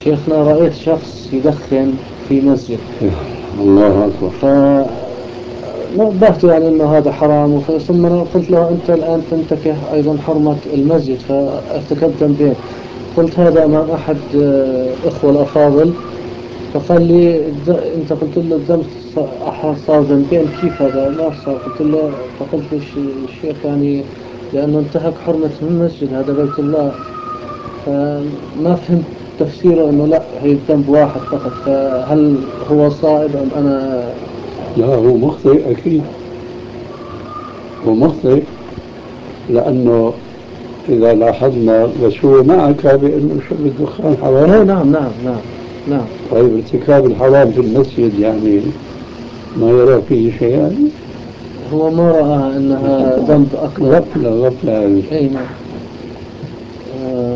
شيخنا رأيت شخص يدخن في مسجد، الله أكبر. فنبهت يعني أنه هذا حرام، ثم قلت له أنت الآن تنتكه أيضا حرمة المسجد، فارتكبت ذنبين. قلت هذا أمام أحد إخوة الأفاضل، فقال لي أنت قلت له الذنب صار ذنبين، كيف هذا ما صار؟ قلت له، فقلت للشيخ يعني لأنه انتهك حرمة المسجد، هذا بيت الله. فما فهمت تفسيره انه لا، هي الذنب واحد فقط، فهل هو صائب ام انا؟ لا، هو مخطئ أكيد، هو مخطئ، لأنه إذا لاحظنا بس هو معك بأنه شرب الدخان ايه حرام. نعم نعم نعم نعم. طيب ارتكاب الحرام في المسجد يعني ما يرى فيه شيء يعني؟ هو ما رأى انها ذنب اكبر. غفلة غفلة هذه. اي نعم. آه